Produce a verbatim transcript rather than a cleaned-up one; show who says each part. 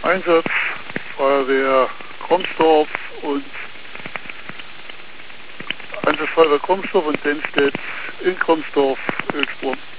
Speaker 1: Einsatz, Feuerwehr Kromsdorf und Einsatzfeuerwehr Kromsdorf und Denstedt in Kromsdorf, Ölsprung.